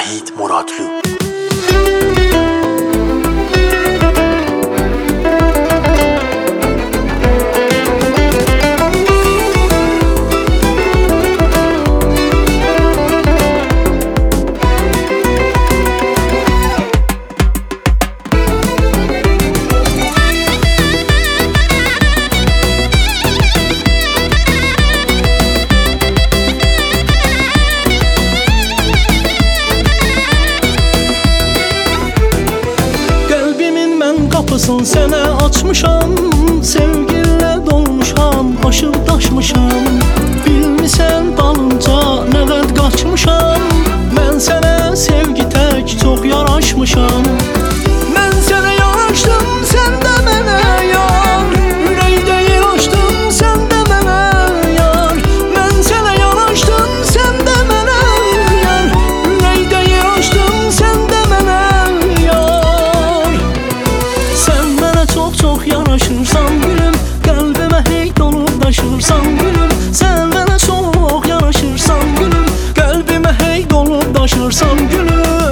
Vahid Muradlı. Kapısın sənə açmışam, sevgilə dolmuşam, aşıb daşmışam. Bilmisən dalınca nə qəd qaçmışam, mən sənə sevgi tək çox yaraşmışam. Mən sənə yaraşdım, sən də mənə yar, ürəkdə yer açdım, sən də mənə yar. Mən sənə yaraşdım, sən də mənə yar, ürəkdə yer açdım, sən də mənə yar. Sən mənə çox yaraşırsan gülüm, qəlbimə hey dolub daşırsan gülüm. Sən mənə çox yaraşırsan gülüm, qəlbimə hey dolub daşırsan gülüm.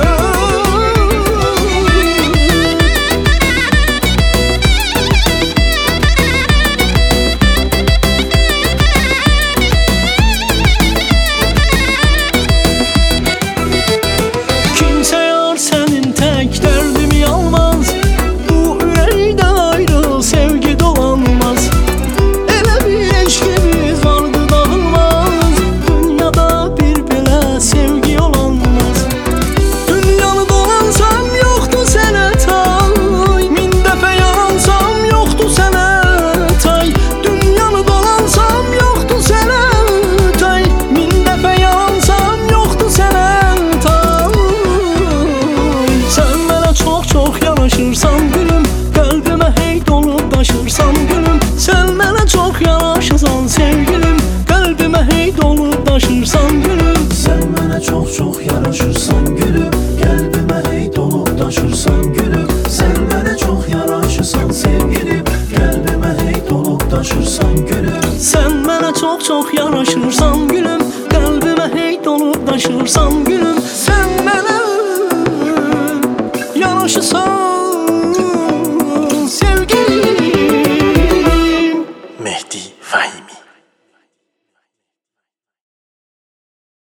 Kimsə yar sənin tək dərdimi almaz, bu ürəkdə ayrı sevgi dolanmaz. Elə bir eşqimiz vardı dağılmaz, dünyada bir belə sevgi olanmaz. Dünyanı dolansam yoxdur sənə tay, min dəfə yaransam yoxdur sənə tay. Dünyanı dolansam yoxdur sənə tay, min dəfə yaransam yoxdur sənə tay. Sən mənə çox yaraşırsan gülüm, qəlbimə hey dolub daşırsan gülüm. Sən mənə çox yaraşırsan sevgilim, qəlbimə hey dolub daşırsan gülüm. Sən mənə çox yaraşırsan gülüm, qəlbimə hey dolub daşırsan gülüm. Sən mənə çox yaraşırsan sevgilim, qəlbimə hey dolub daşırsan gülüm. Sən mənə çox yaraşırsan gülüm, qəlbimə hey dolub daşırsan gülüm. Sən mənə yaraşırsan